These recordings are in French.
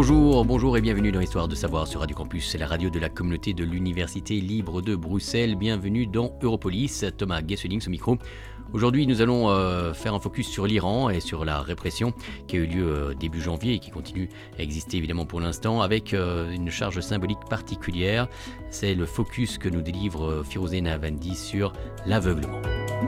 Bonjour et bienvenue dans Histoire de savoir sur Radio Campus, c'est la radio de la communauté de l'Université libre de Bruxelles. Bienvenue dans Europolis, Thomas Gesseling au micro. Aujourd'hui, nous allons faire un focus sur l'Iran et sur la répression qui a eu lieu début janvier et qui continue à exister évidemment pour l'instant avec une charge symbolique particulière. C'est le focus que nous délivre Firozeh Nahavandi sur l'aveuglement.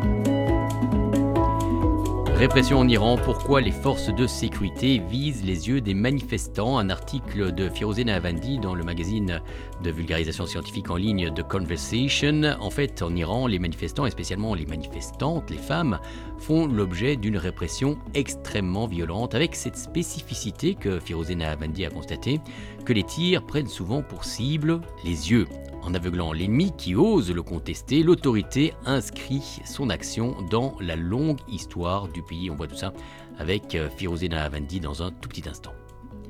Répression en Iran, pourquoi les forces de sécurité visent les yeux des manifestants. Un article de Firozeh Nahavandi dans le magazine de vulgarisation scientifique en ligne The Conversation. En fait, en Iran, les manifestants, et spécialement les manifestantes, les femmes, font l'objet d'une répression extrêmement violente, avec cette spécificité que Firozeh Nahavandi a constatée, que les tirs prennent souvent pour cible les yeux. En aveuglant l'ennemi qui ose le contester, l'autorité inscrit son action dans la longue histoire du pays. On voit tout ça avec Firozeh Nahavandi dans un tout petit instant.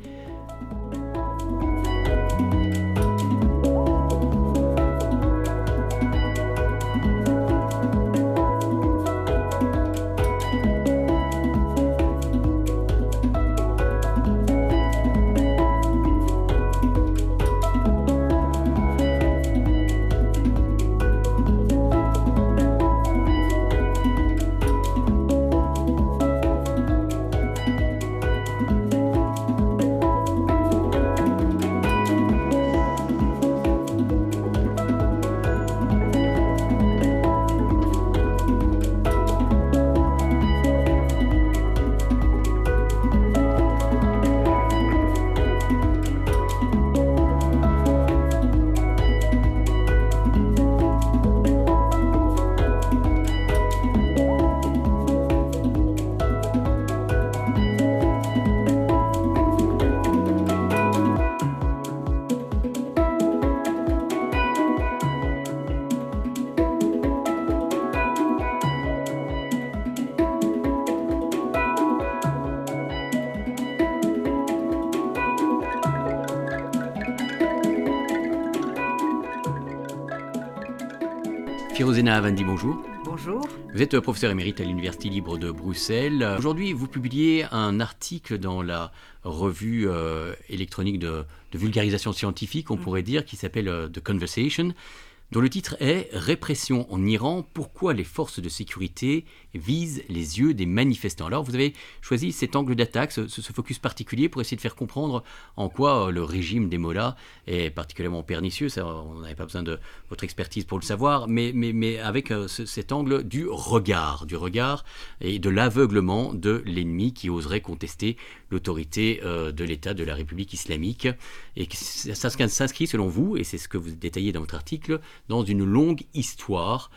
Firozeh Nahavandi, bonjour. Bonjour. Vous êtes professeur émérite à l'Université libre de Bruxelles. Aujourd'hui, vous publiez un article dans la revue électronique de vulgarisation scientifique, on pourrait dire, qui s'appelle The Conversation, dont le titre est « Répression en Iran, pourquoi les forces de sécurité visent les yeux des manifestants ». Alors vous avez choisi cet angle d'attaque, ce focus particulier pour essayer de faire comprendre en quoi le régime des mollahs est particulièrement pernicieux. Ça, on n'avait pas besoin de votre expertise pour le savoir, mais avec cet angle du regard et de l'aveuglement de l'ennemi qui oserait contester l'autorité de l'État, de la République islamique. Et ça s'inscrit selon vous, et c'est ce que vous détaillez dans votre article, dans une longue histoire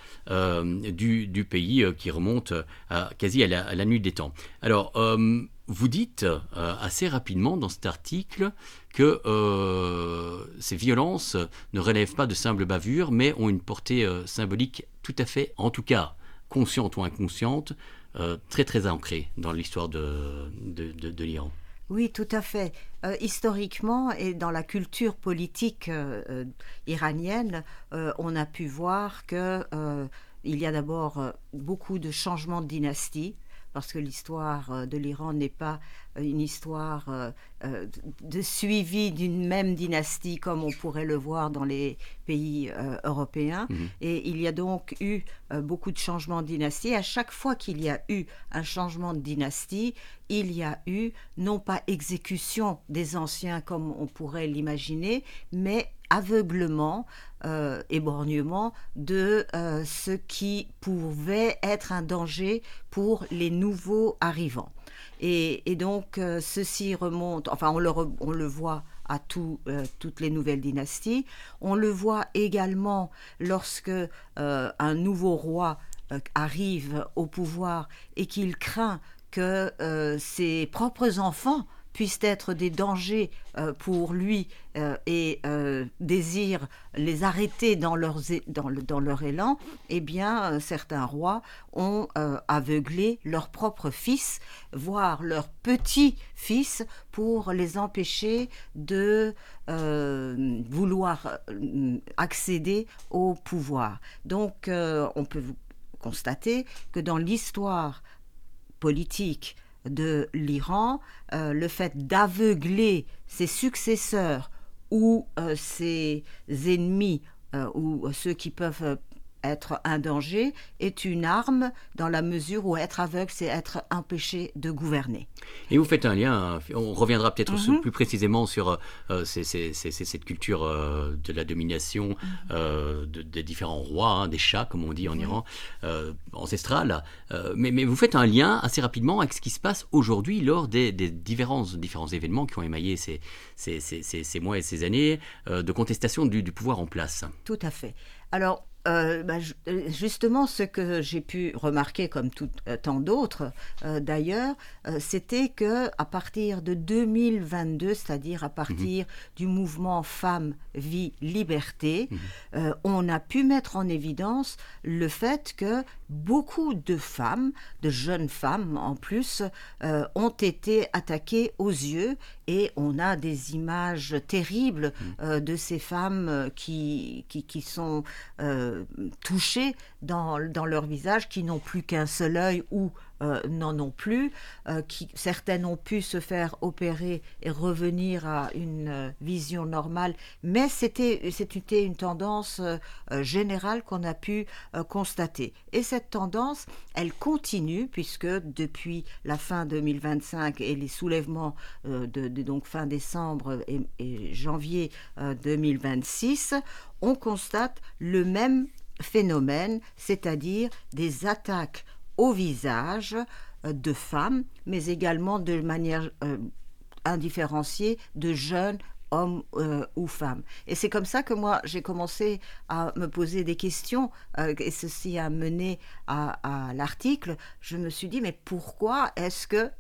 du pays qui remonte quasi à la nuit des temps. Alors, vous dites assez rapidement dans cet article que ces violences ne relèvent pas de simples bavures, mais ont une portée symbolique tout à fait, en tout cas consciente ou inconsciente, très très ancrée dans l'histoire de l'Iran. Oui, tout à fait. Historiquement et dans la culture politique iranienne, on a pu voir qu'il y a d'abord beaucoup de changements de dynastie, parce que l'histoire de l'Iran n'est pas une histoire de suivi d'une même dynastie comme on pourrait le voir dans les pays européens. Et il y a donc eu beaucoup de changements de dynastie. À chaque fois qu'il y a eu un changement de dynastie, il y a eu non pas exécution des anciens comme on pourrait l'imaginer, mais aveuglement, éborgnement de ce qui pouvait être un danger pour les nouveaux arrivants. Et donc, ceci remonte, enfin, on le voit à toutes les nouvelles dynasties. On le voit également lorsque un nouveau roi arrive au pouvoir et qu'il craint que ses propres enfants puissent être des dangers pour lui et désire les arrêter dans leur élan, eh bien, certains rois ont aveuglé leurs propres fils, voire leurs petits-fils, pour les empêcher de vouloir accéder au pouvoir. Donc, on peut constater que dans l'histoire politique de l'Iran, le fait d'aveugler ses successeurs ou ses ennemis ou ceux qui peuvent être un danger est une arme dans la mesure où être aveugle, c'est être empêché de gouverner. Et vous faites un lien, on reviendra peut-être plus précisément sur cette culture de la domination des différents rois, des chats, comme on dit en Iran, ancestral. Mais vous faites un lien assez rapidement avec ce qui se passe aujourd'hui lors des différents événements qui ont émaillé ces mois et ces années de contestation du pouvoir en place. Tout à fait. Alors, justement, ce que j'ai pu remarquer, comme tant d'autres d'ailleurs, c'était que à partir de 2022, c'est-à-dire à partir du mouvement Femmes, Vie, Liberté, on a pu mettre en évidence le fait que beaucoup de femmes, de jeunes femmes en plus, ont été attaquées aux yeux, et on a des images terribles de ces femmes qui sont touchées dans leur visage, qui n'ont plus qu'un seul œil ou n'en ont plus, certaines ont pu se faire opérer et revenir à une vision normale, mais c'était une tendance générale qu'on a pu constater. Et cette tendance, elle continue, puisque depuis la fin 2025 et les soulèvements donc fin décembre et janvier 2026, on constate le même phénomène, c'est-à-dire des attaques au visage de femmes, mais également de manière indifférenciée de jeunes hommes ou femmes. Et c'est comme ça que moi, j'ai commencé à me poser des questions, et ceci a mené à l'article. Je me suis dit, mais pourquoi est-ce que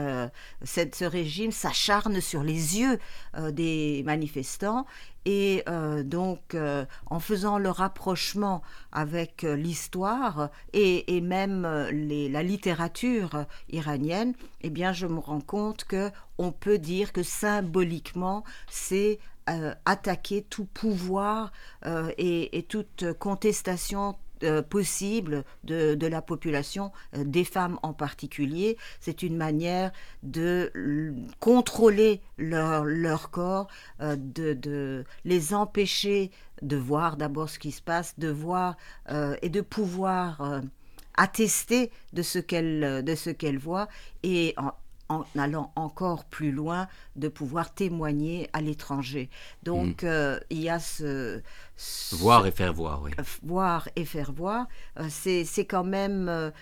ce régime s'acharne sur les yeux des manifestants, et donc en faisant le rapprochement avec l'histoire et même la littérature iranienne, eh bien je me rends compte qu'on peut dire que symboliquement c'est attaquer tout pouvoir et toute contestation possible de la population, des femmes en particulier. C'est une manière de contrôler leur corps, de les empêcher de voir d'abord ce qui se passe, de voir et de pouvoir attester de ce qu'elles voient, et en allant encore plus loin, de pouvoir témoigner à l'étranger. Donc, il y a voir et faire voir, oui. Voir et faire voir, c'est quand même...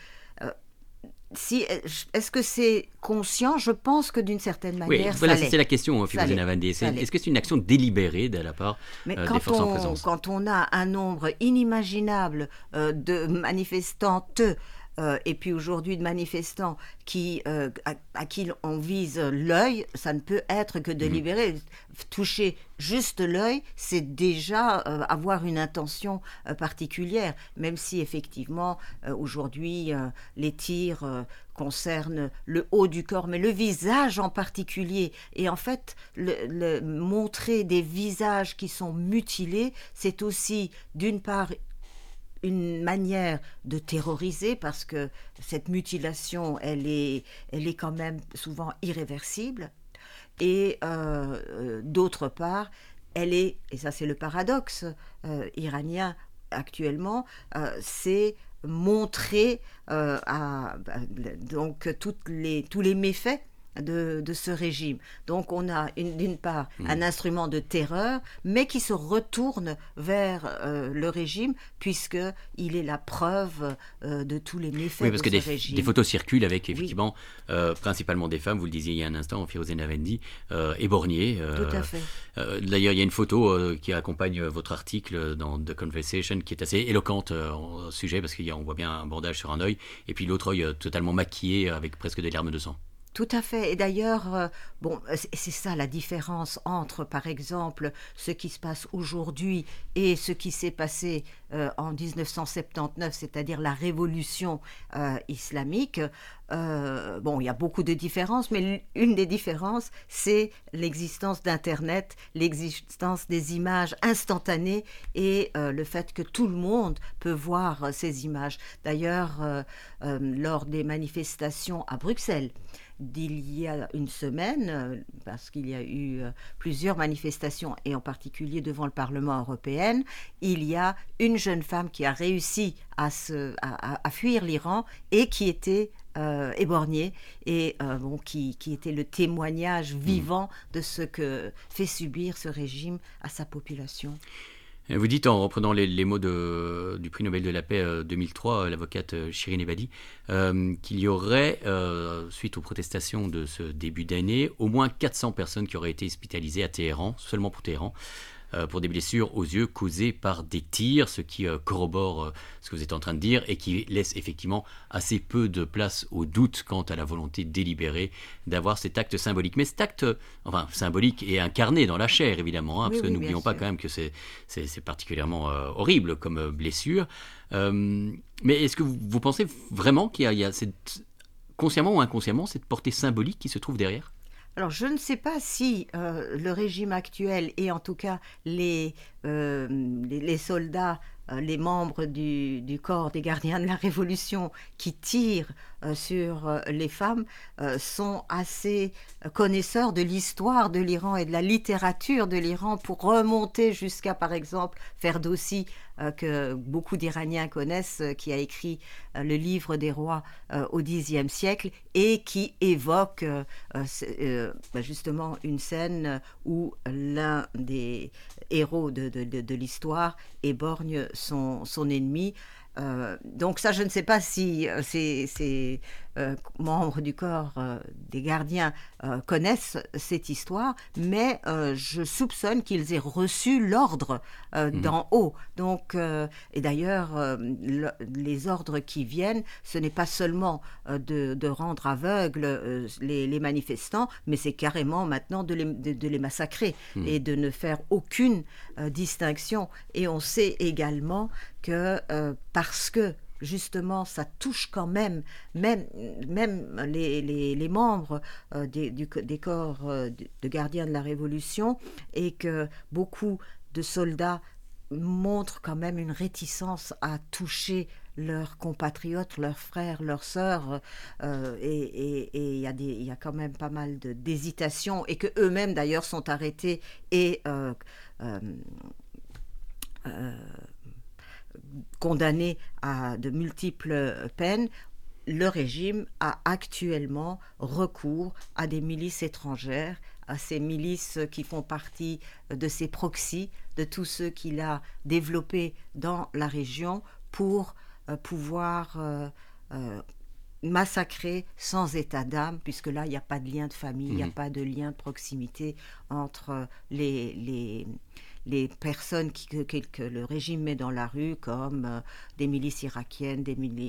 est-ce que c'est conscient? Je pense que d'une certaine manière, oui, voilà, ça l'est. C'est la question, Firozeh Navandi. Est-ce que c'est une action délibérée de la part des forces en présence? Quand on a un nombre inimaginable de manifestantes, et puis aujourd'hui de manifestants à qui on vise l'œil, ça ne peut être que délibéré. Toucher juste l'œil, c'est déjà avoir une intention particulière, même si effectivement aujourd'hui les tirs concernent le haut du corps, mais le visage en particulier. Et en fait, montrer des visages qui sont mutilés, c'est aussi d'une part une manière de terroriser, parce que cette mutilation, elle est quand même souvent irréversible, et d'autre part, elle est, et ça c'est le paradoxe iranien actuellement, c'est montrer donc tous les méfaits de ce régime. Donc on a d'une part un instrument de terreur, mais qui se retourne vers le régime, puisqu'il est la preuve de tous les méfaits de ce régime. Oui, parce que des photos circulent avec effectivement principalement des femmes, vous le disiez il y a un instant, Firozeh Navandi, éborgnées. Tout à fait. D'ailleurs, il y a une photo qui accompagne votre article dans The Conversation, qui est assez éloquente au sujet, parce qu'on voit bien un bandage sur un œil, et puis l'autre œil totalement maquillé avec presque des larmes de sang. Tout à fait. Et d'ailleurs, c'est ça la différence entre, par exemple, ce qui se passe aujourd'hui et ce qui s'est passé en 1979, c'est-à-dire la révolution islamique. Il y a beaucoup de différences, mais une des différences, c'est l'existence d'Internet, l'existence des images instantanées et le fait que tout le monde peut voir ces images. D'ailleurs, lors des manifestations à Bruxelles, d'il y a une semaine, parce qu'il y a eu plusieurs manifestations, et en particulier devant le Parlement européen, il y a une jeune femme qui a réussi à fuir l'Iran et qui était éborgnée, et qui était le témoignage vivant de ce que fait subir ce régime à sa population. Vous dites, en reprenant les mots du prix Nobel de la paix 2003, l'avocate Shirin Ebadi, qu'il y aurait, suite aux protestations de ce début d'année, au moins 400 personnes qui auraient été hospitalisées à Téhéran, seulement pour Téhéran, pour des blessures aux yeux causées par des tirs, ce qui corrobore ce que vous êtes en train de dire et qui laisse effectivement assez peu de place au doute quant à la volonté délibérée d'avoir cet acte symbolique. Mais cet acte, symbolique et incarné dans la chair, évidemment, parce que n'oublions pas quand même que c'est particulièrement horrible comme blessure. Mais est-ce que vous pensez vraiment qu'il y a consciemment ou inconsciemment cette portée symbolique qui se trouve derrière ? Alors, je ne sais pas si le régime actuel et en tout cas les soldats, les membres du corps des gardiens de la Révolution qui tirent sur les femmes sont assez connaisseurs de l'histoire de l'Iran et de la littérature de l'Iran pour remonter jusqu'à, par exemple, Ferdowsi, que beaucoup d'Iraniens connaissent, qui a écrit le livre des rois au Xe siècle et qui évoque justement une scène où l'un des héros de l'histoire éborgne son ennemi. Donc ça, je ne sais pas si ces membres du corps des gardiens connaissent cette histoire, mais je soupçonne qu'ils aient reçu l'ordre d'en haut. Donc, et d'ailleurs, les ordres qui viennent, ce n'est pas seulement de rendre aveugles les manifestants, mais c'est carrément maintenant de les massacrer et de ne faire aucune distinction. Et on sait également que parce que justement ça touche quand même les membres des corps de gardiens de la Révolution, et que beaucoup de soldats montrent quand même une réticence à toucher leurs compatriotes, leurs frères, leurs sœurs, et il y a quand même pas mal d'hésitations, et que eux-mêmes d'ailleurs sont arrêtés et condamnés à de multiples peines. Le régime a actuellement recours à des milices étrangères, à ces milices qui font partie de ses proxys, de tous ceux qu'il a développés dans la région pour pouvoir massacrer sans état d'âme, puisque là, il n'y a pas de lien de famille, il n'y a pas de lien de proximité entre les personnes que le régime met dans la rue, comme des milices irakiennes,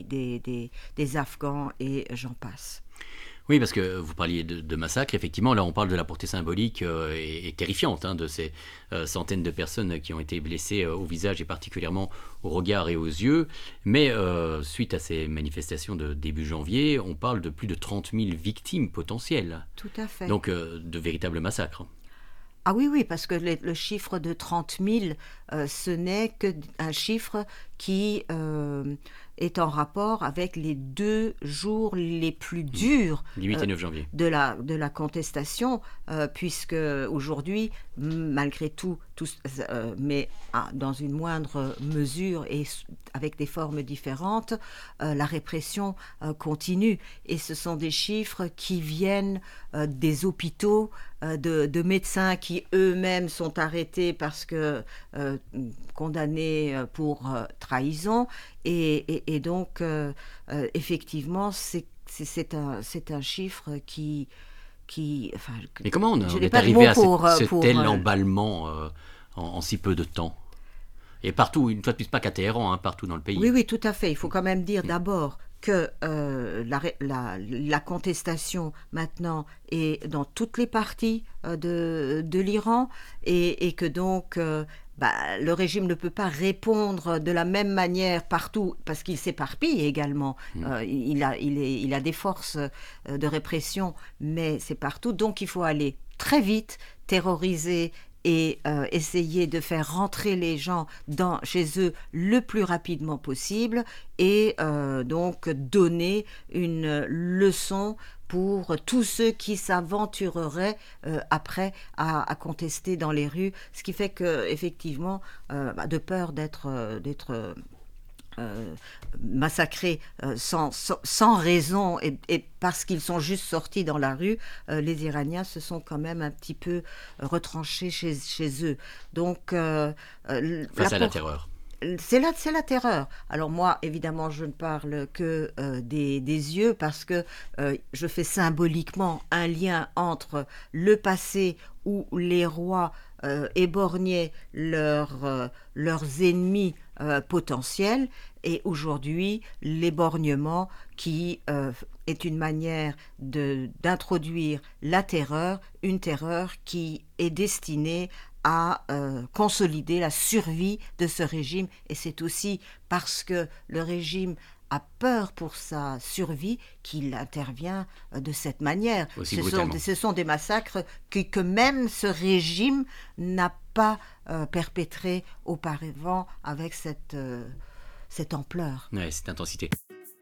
des Afghans, et j'en passe. Oui, parce que vous parliez de massacre. Effectivement, là, on parle de la portée symbolique et terrifiante de ces centaines de personnes qui ont été blessées au visage et particulièrement au regard et aux yeux. Mais suite à ces manifestations de début janvier, on parle de plus de 30 000 victimes potentielles. Tout à fait. Donc, de véritables massacres. Ah oui, parce que le chiffre de 30 000, ce n'est qu'un chiffre qui est en rapport avec les 2 jours les plus durs 8 et 9 janvier. de la contestation, puisque aujourd'hui, malgré tout, mais dans une moindre mesure et avec des formes différentes, la répression continue. Et ce sont des chiffres qui viennent des hôpitaux, de médecins qui eux-mêmes sont arrêtés parce que condamnés pour trahison. Et donc, effectivement, c'est un chiffre qui Mais comment on est arrivé à ce tel emballement en si peu de temps? Et partout, une fois de plus, pas qu'à Téhéran, partout dans le pays. Oui, tout à fait. Il faut quand même dire d'abord que la contestation maintenant est dans toutes les parties de l'Iran, et que donc le régime ne peut pas répondre de la même manière partout, parce qu'il s'éparpille également. Il a des forces de répression, mais c'est partout. Donc il faut aller très vite, terroriser et essayer de faire rentrer les gens chez eux le plus rapidement possible et donc donner une leçon pour tous ceux qui s'aventureraient après à contester dans les rues, ce qui fait que effectivement, de peur d'être massacrés sans raison et parce qu'ils sont juste sortis dans la rue, les Iraniens se sont quand même un petit peu retranchés chez eux. Donc, face à la terreur. C'est la terreur. Alors moi, évidemment, je ne parle que des yeux parce que je fais symboliquement un lien entre le passé où les rois éborgnaient leurs ennemis potentiels et aujourd'hui l'éborgnement qui est une manière d'introduire la terreur, une terreur qui est destinée à consolider la survie de ce régime. Et c'est aussi parce que le régime a peur pour sa survie qu'il intervient de cette manière. Ce sont des massacres que même ce régime n'a pas perpétrés auparavant avec cette ampleur. Ouais, cette intensité.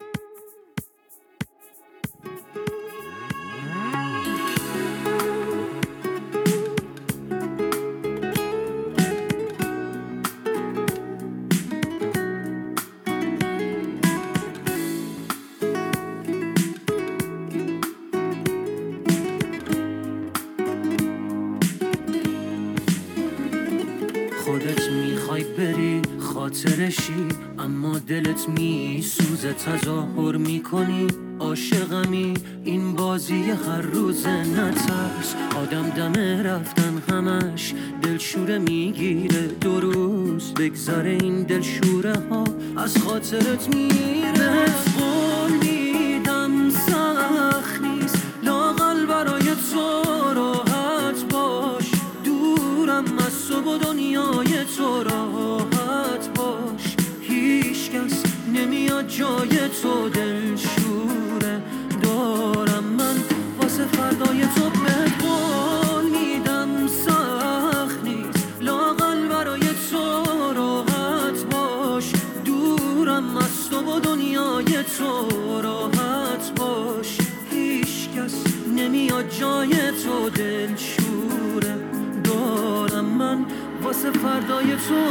خودت میخوای بری خاطرشی اما دلت میسوزه تظاهر میکنی عاشقمی این بازی هر روزه نترس آدم دم رفتن همش دلشوره میگیره 2 روز بگذره این دلشوره ها از خاطرت میره قول میدم سخت نیست لااقل برای تو راحت باش دورم از تو و دنیای تو راحت باش هیچ کس نمیاد جای تو دلشوره دارم من واسه فردای تو بهت قول میدم سخت نیست لااقل برای تو راحت باش دورم از تو و دنیای تو راحت باش هیچ کس نمیاد جای تو دلشوره دارم من واسه فردای تو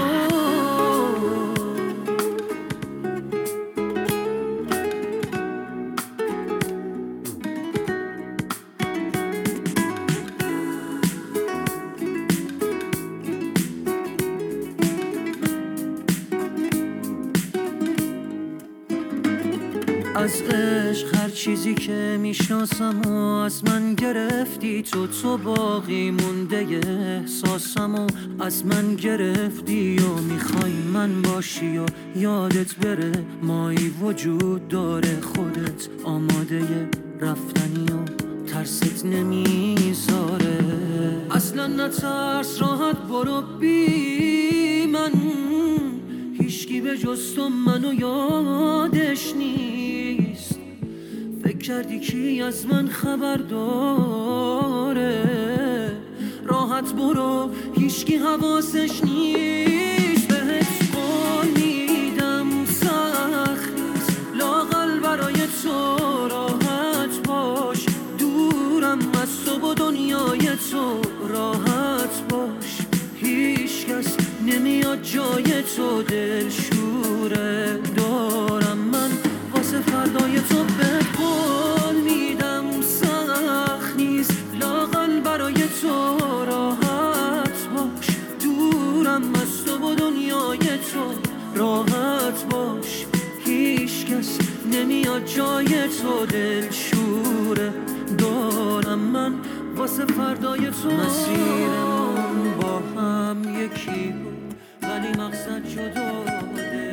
از عشق هر چیزی که میشناسم و از من گرفتی تو باقی مونده احساسم و از من گرفتی و میخوای من باشی و یادت بره مایی وجود داره خودت آماده رفتنی و ترست نمیذاره اصلا نترس راحت برو بی من هیچکی به جز تو منو یادش نیست فکر کردی کی از من خبر داره راحت برو هیچکی حواسش نیست بهت قول میدم سخت نیست لااقل برای تو راحت باش دورم از تو و دنیای تو راحت باش هیچ کس نمیاد جای تو دلشوره دارم من واسه فردای تو بهت قول میدم سخت نیست لااقل برای تو راحت باش دورم از تو و دنیای تو راحت باش هیچ کس نمیاد جای تو دلشوره دارم من واسه فردای تو مسیرمون با هم یکی بود ولی مقصد جدا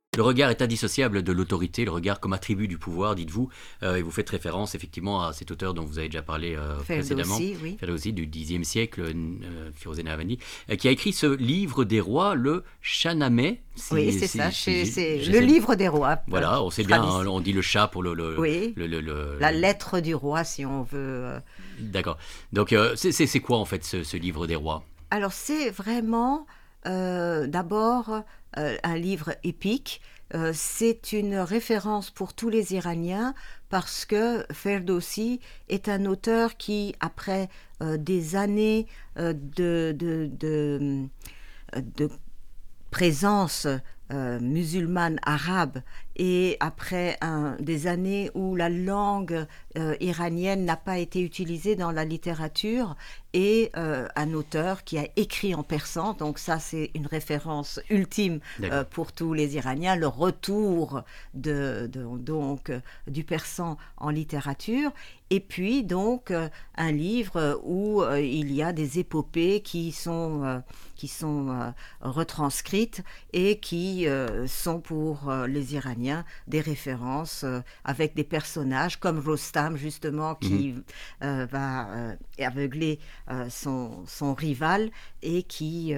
Le regard est indissociable de l'autorité, le regard comme attribut du pouvoir, dites-vous, et vous faites référence effectivement à cet auteur dont vous avez déjà parlé précédemment, oui. Ferdowsi du Xe siècle, Firozeh Nahavandi, qui a écrit ce livre des rois, le Shahnameh. Oui, c'est ça, c'est le livre des rois. Voilà, on sait bien, hein, on dit le chat pour oui, la lettre du roi, si on veut. D'accord. Donc, c'est quoi en fait ce livre des rois? Alors, c'est vraiment d'abord un livre épique. C'est une référence pour tous les Iraniens parce que Ferdowsi est un auteur qui, après des années de présence musulmane arabe et après des années où la langue iranienne n'a pas été utilisée dans la littérature, et un auteur qui a écrit en persan, donc ça c'est une référence ultime pour tous les Iraniens, le retour donc du persan en littérature. Et puis donc un livre où il y a des épopées qui sont retranscrites et qui sont pour les Iraniens des références avec des personnages comme Rostam justement qui va aveugler son rival et qui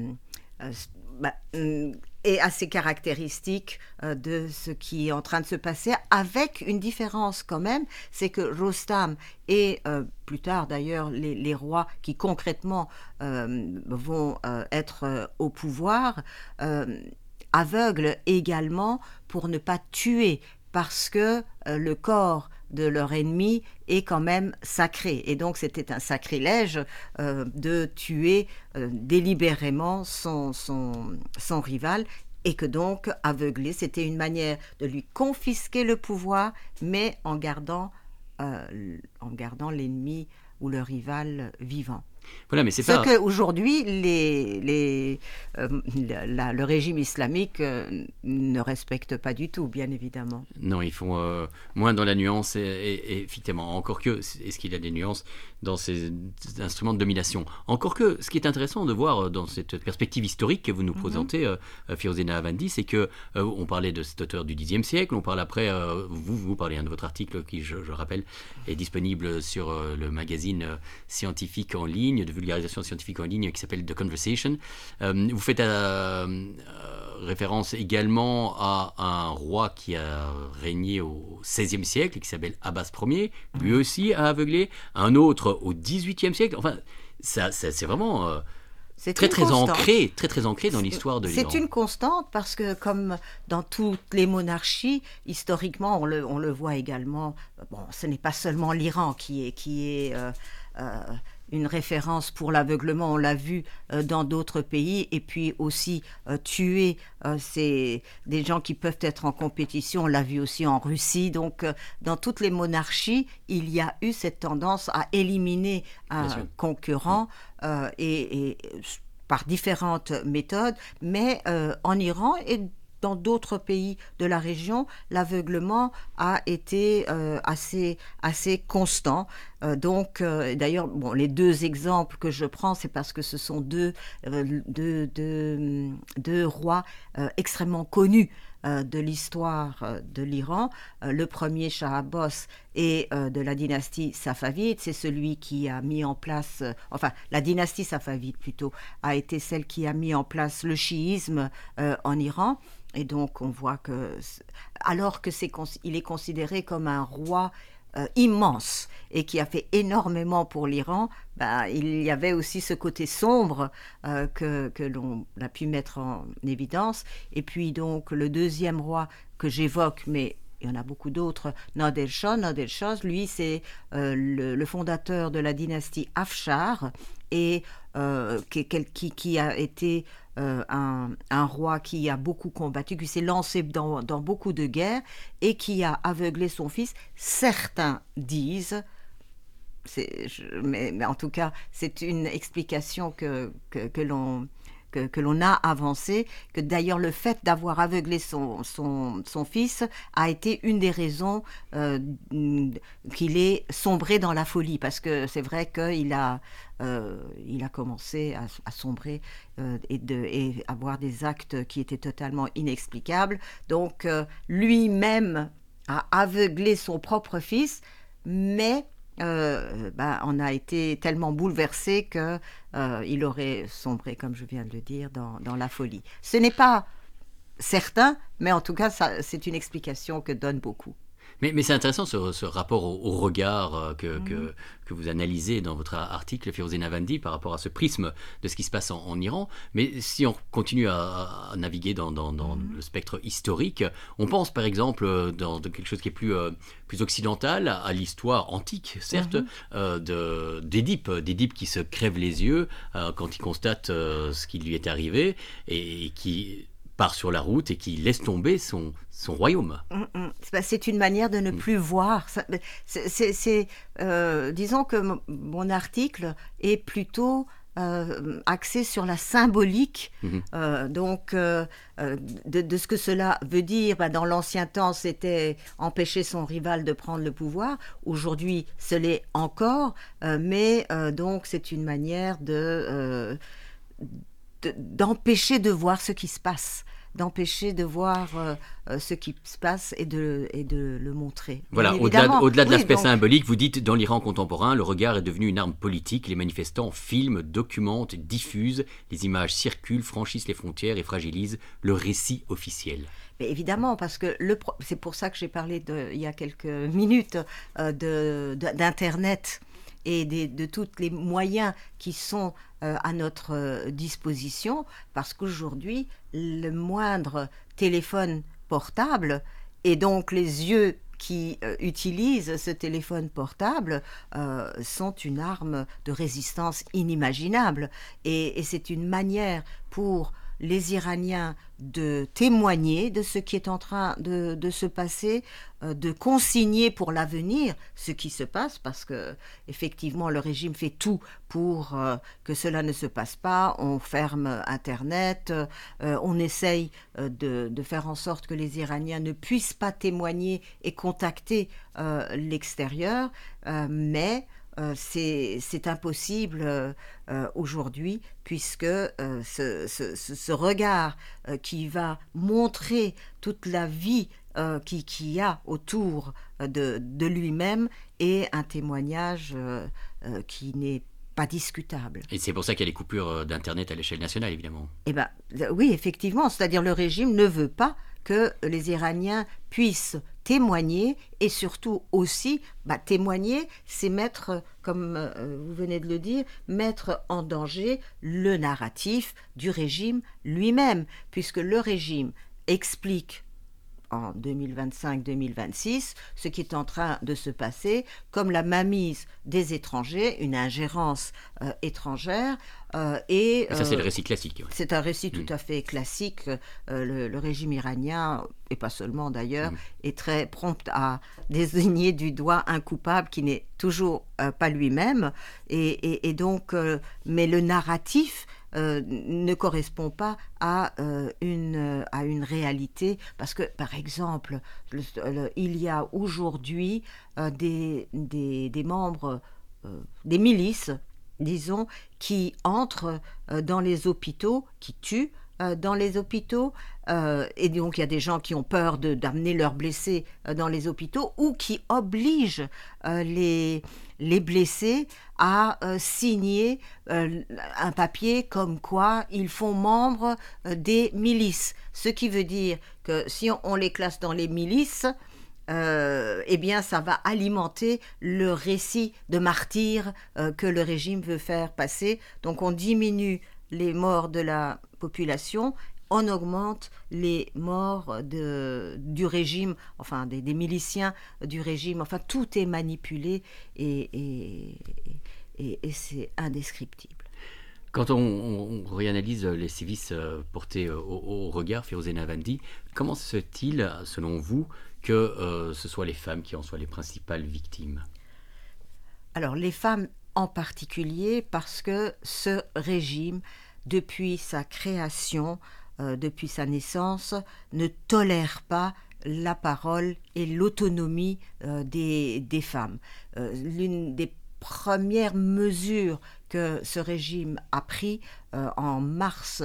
est assez caractéristique de ce qui est en train de se passer, avec une différence quand même, c'est que Rostam et plus tard d'ailleurs les rois qui concrètement vont être au pouvoir aveuglent également pour ne pas tuer, parce que le corps de leur ennemi est quand même sacré. Et donc c'était un sacrilège de tuer délibérément son rival, et que donc aveugler, c'était une manière de lui confisquer le pouvoir, mais en gardant l'ennemi ou le rival vivant. Voilà, mais c'est ce qu'aujourd'hui le régime islamique ne respecte pas du tout, bien évidemment. Non, ils font moins dans la nuance, et effectivement, encore que, est-ce qu'il y a des nuances dans ces instruments de domination? Encore que, ce qui est intéressant de voir dans cette perspective historique que vous nous présentez, Firozeh Nahavandi, c'est que on parlait de cet auteur du Xe siècle, on parle après, vous parlez de votre article qui, je rappelle, est disponible sur le magazine scientifique en ligne, de vulgarisation scientifique en ligne, qui s'appelle The Conversation. Vous faites référence également à un roi qui a régné au XVIe siècle, qui s'appelle Abbas Ier, lui aussi a aveuglé, un autre au XVIIIe siècle. Enfin, c'est vraiment très ancré dans l'histoire de l'Iran. C'est une constante parce que, comme dans toutes les monarchies, historiquement, on le voit également. Bon, ce n'est pas seulement l'Iran qui est une référence pour l'aveuglement, on l'a vu dans d'autres pays, et puis aussi tuer c'est des gens qui peuvent être en compétition, on l'a vu aussi en Russie. Donc dans toutes les monarchies, il y a eu cette tendance à éliminer un concurrent et par différentes méthodes, mais en Iran et dans d'autres pays de la région, l'aveuglement a été assez constant. D'ailleurs, les deux exemples que je prends, c'est parce que ce sont deux rois extrêmement connus de l'histoire de l'Iran. Le premier, Shah Abbas, est de la dynastie safavide. C'est celui qui a mis en place, la dynastie safavide plutôt, a été celle qui a mis en place le chiisme en Iran. Et donc on voit que, alors qu'il est considéré comme un roi immense et qui a fait énormément pour l'Iran, il y avait aussi ce côté sombre que l'on a pu mettre en évidence. Et puis donc le deuxième roi que j'évoque, mais il y en a beaucoup d'autres, Nader Shah. Nader Shah, lui, c'est le fondateur de la dynastie Afshar, et qui a été un roi qui a beaucoup combattu, qui s'est lancé dans beaucoup de guerres et qui a aveuglé son fils. Certains disent, mais en tout cas, c'est une explication que l'on que l'on a avancé, que d'ailleurs le fait d'avoir aveuglé son fils a été une des raisons qu'il ait sombré dans la folie, parce que c'est vrai qu'il a commencé à sombrer et avoir des actes qui étaient totalement inexplicables. Donc lui-même a aveuglé son propre fils, mais on a été tellement bouleversé qu'il aurait sombré, comme je viens de le dire, dans la folie. Ce n'est pas certain, mais en tout cas, c'est une explication que donnent beaucoup. Mais c'est intéressant ce rapport au regard que vous analysez dans votre article, Firozeh Navandi, par rapport à ce prisme de ce qui se passe en Iran. Mais si on continue à naviguer dans le spectre historique, on pense par exemple dans quelque chose qui est plus occidental, à l'histoire antique, certes, d'Édipe qui se crève les yeux quand il constate ce qui lui est arrivé et qui part sur la route et qui laisse tomber son royaume. C'est une manière de ne plus voir. Disons que mon article est plutôt axé sur la symbolique, de ce que cela veut dire. Dans l'ancien temps, c'était empêcher son rival de prendre le pouvoir. Aujourd'hui, ce l'est encore, mais donc c'est une manière d'empêcher de voir ce qui se passe, d'empêcher de voir ce qui se passe et de le montrer. Voilà, au-delà de l'aspect symbolique, vous dites, dans l'Iran contemporain, le regard est devenu une arme politique. Les manifestants filment, documentent, diffusent, les images circulent, franchissent les frontières et fragilisent le récit officiel. Mais évidemment, parce que c'est pour ça que j'ai parlé il y a quelques minutes d'Internet et de tous les moyens qui sont à notre disposition, parce qu'aujourd'hui, le moindre téléphone portable, et donc les yeux qui utilisent ce téléphone portable sont une arme de résistance inimaginable. Et c'est une manière pour les Iraniens de témoigner de ce qui est en train de se passer, de consigner pour l'avenir ce qui se passe, parce que effectivement le régime fait tout pour que cela ne se passe pas. On ferme Internet, on essaye de faire en sorte que les Iraniens ne puissent pas témoigner et contacter l'extérieur, mais c'est impossible aujourd'hui, puisque ce regard qui va montrer toute la vie qu'il y a autour de lui-même est un témoignage qui n'est pas discutable. Et c'est pour ça qu'il y a les coupures d'Internet à l'échelle nationale, évidemment. Oui, effectivement, c'est-à-dire le régime ne veut pas que les Iraniens puissent témoigner, et surtout aussi, témoigner, c'est mettre, comme vous venez de le dire, mettre en danger le narratif du régime lui-même, puisque le régime explique en 2025-2026 ce qui est en train de se passer comme la mainmise des étrangers, une ingérence étrangère. Ça, c'est le récit classique. Ouais. C'est un récit tout à fait classique. Le régime iranien, et pas seulement d'ailleurs, est très prompt à désigner du doigt un coupable qui n'est toujours pas lui-même. Et donc, mais le narratif ne correspond pas à une réalité, parce que par exemple il y a aujourd'hui des membres des milices, disons, qui entrent dans les hôpitaux, qui tuent dans les hôpitaux, et donc il y a des gens qui ont peur d'amener leurs blessés dans les hôpitaux, ou qui obligent les blessés à signer un papier comme quoi ils font membre des milices. Ce qui veut dire que si on les classe dans les milices, bien ça va alimenter le récit de martyrs que le régime veut faire passer. Donc on diminue les morts de la population, on augmente les morts du régime, enfin des miliciens du régime. Enfin, tout est manipulé et c'est indescriptible. Quand on réanalyse les sévices portés au regard, Firozeh Navandi, comment se fait-il, selon vous, que ce soit les femmes qui en soient les principales victimes ? Alors, les femmes en particulier, parce que ce régime depuis sa création, depuis sa naissance, ne tolère pas la parole et l'autonomie des femmes. L'une des premières mesures que ce régime a pris en mars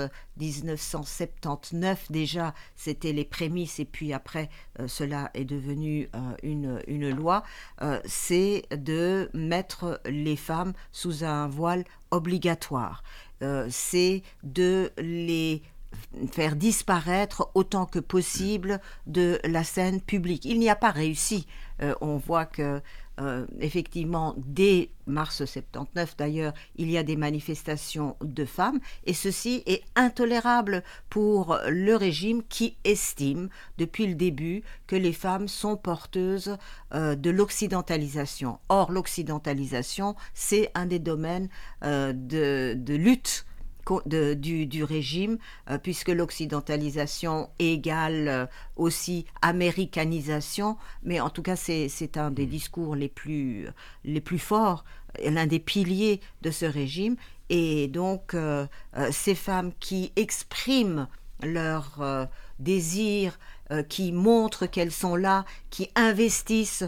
1979 déjà, c'était les prémices et puis après cela est devenu une loi, c'est de mettre les femmes sous un voile obligatoire. C'est de les faire disparaître autant que possible de la scène publique. Il n'y a pas réussi. On voit que effectivement, dès mars 79 d'ailleurs, il y a des manifestations de femmes et ceci est intolérable pour le régime qui estime depuis le début que les femmes sont porteuses de l'occidentalisation. Or, l'occidentalisation, c'est un des domaines de lutte du régime, puisque l'occidentalisation égale aussi américanisation, mais en tout cas c'est un des discours les plus forts, l'un des piliers de ce régime, et donc ces femmes qui expriment leur désir, qui montrent qu'elles sont là, qui investissent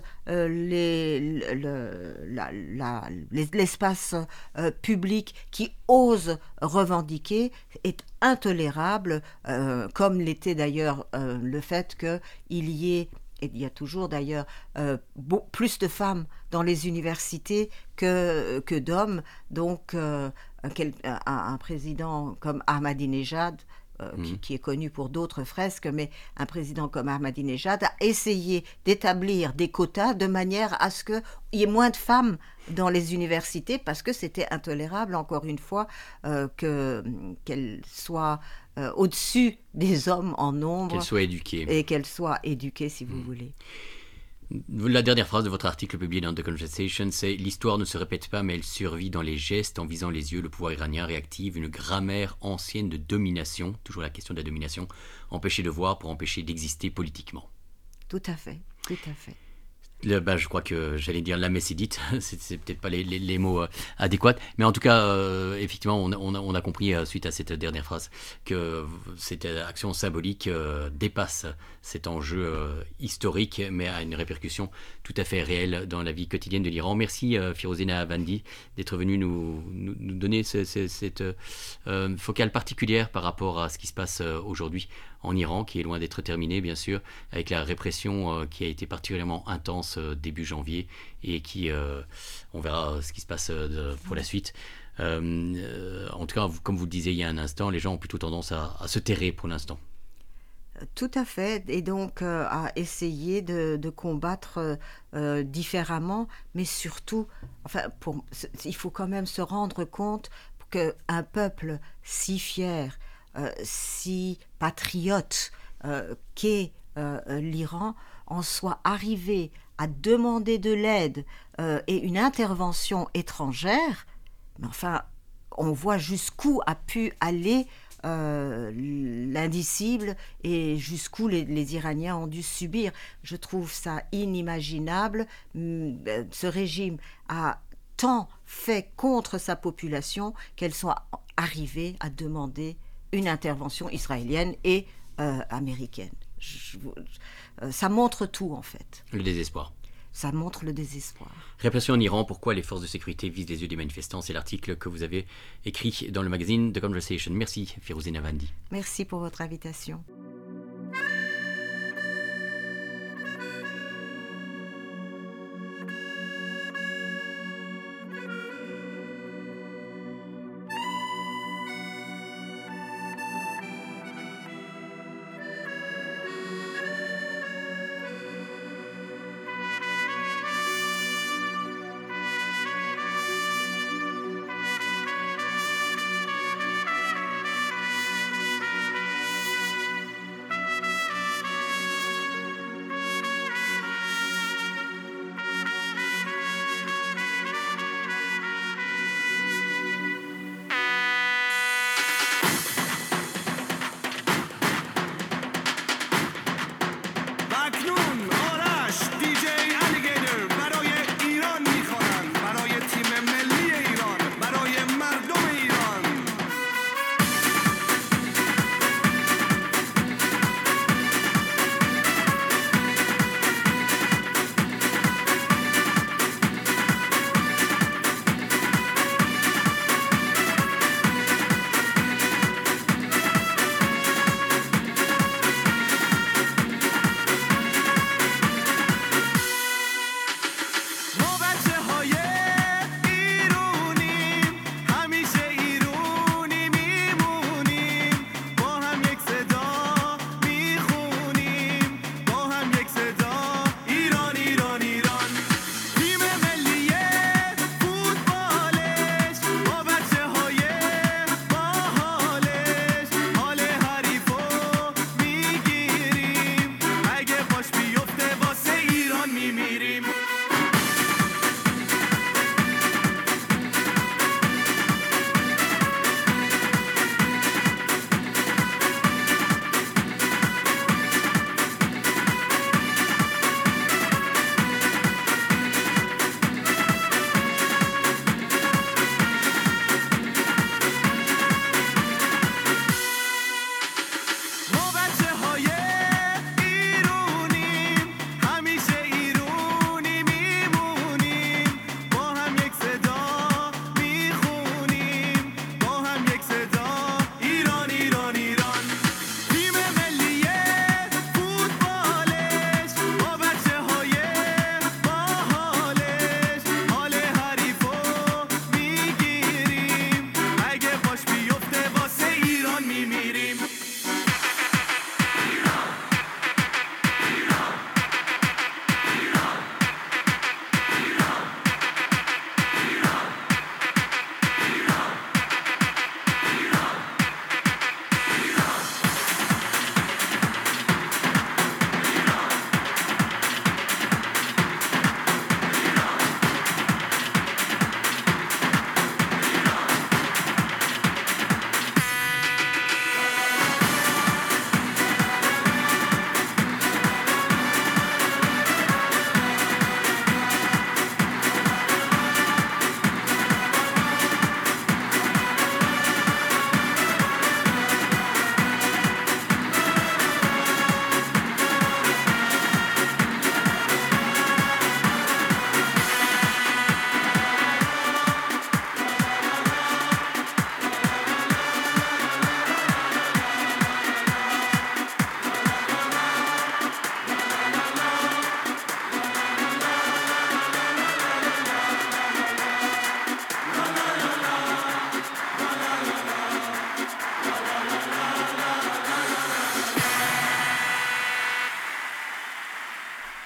l'espace public, qui osent revendiquer, est intolérable, comme l'était d'ailleurs le fait qu'il y ait, et il y a toujours d'ailleurs plus de femmes dans les universités que d'hommes. Donc un président comme Ahmadinejad, qui est connu pour d'autres fresques, mais un président comme Ahmadinejad a essayé d'établir des quotas de manière à ce qu'il y ait moins de femmes dans les universités, parce que c'était intolérable, encore une fois, qu'elles soient au-dessus des hommes en nombre. Qu'elles soient éduquées. Et qu'elles soient éduquées, si vous voulez. La dernière phrase de votre article publié dans The Conversation, c'est « L'histoire ne se répète pas, mais elle survit dans les gestes, en visant les yeux. Le pouvoir iranien réactive une grammaire ancienne de domination, toujours la question de la domination, empêcher de voir pour empêcher d'exister politiquement. » Tout à fait, tout à fait. Je crois que j'allais dire la messe est dite, c'est peut-être pas les mots adéquats, mais en tout cas, effectivement, on a compris suite à cette dernière phrase que cette action symbolique dépasse cet enjeu historique, mais a une répercussion tout à fait réelle dans la vie quotidienne de l'Iran. Merci Firozeh Nahavandi d'être venue nous donner cette focale particulière par rapport à ce qui se passe aujourd'hui en Iran, qui est loin d'être terminé, bien sûr, avec la répression qui a été particulièrement intense début janvier et qui, on verra ce qui se passe pour la suite. En tout cas, comme vous le disiez il y a un instant, les gens ont plutôt tendance à se terrer pour l'instant. Tout à fait, et donc à essayer de combattre différemment, mais surtout, il faut quand même se rendre compte qu'un peuple si fier, si patriote qu'est l'Iran, en soit arrivé à demander de l'aide et une intervention étrangère, mais enfin, on voit jusqu'où a pu aller l'indicible et jusqu'où les Iraniens ont dû subir. Je trouve ça inimaginable. Ce régime a tant fait contre sa population qu'elle soit arrivée à demander une intervention israélienne et américaine. Ça montre tout, en fait. Le désespoir. Ça montre le désespoir. Répression en Iran, pourquoi les forces de sécurité visent les yeux des manifestants? C'est l'article que vous avez écrit dans le magazine The Conversation. Merci Firozeh Nahavandi. Merci pour votre invitation.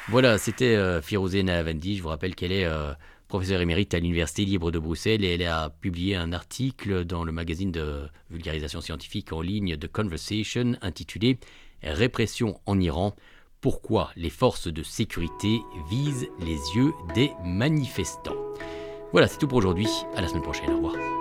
Voilà, c'était Firouzeh Nahavandi. Je vous rappelle qu'elle est professeure émérite à l'Université libre de Bruxelles et elle a publié un article dans le magazine de vulgarisation scientifique en ligne The Conversation intitulé Répression en Iran. Pourquoi les forces de sécurité visent les yeux des manifestants. Voilà, c'est tout pour aujourd'hui. À la semaine prochaine. Au revoir.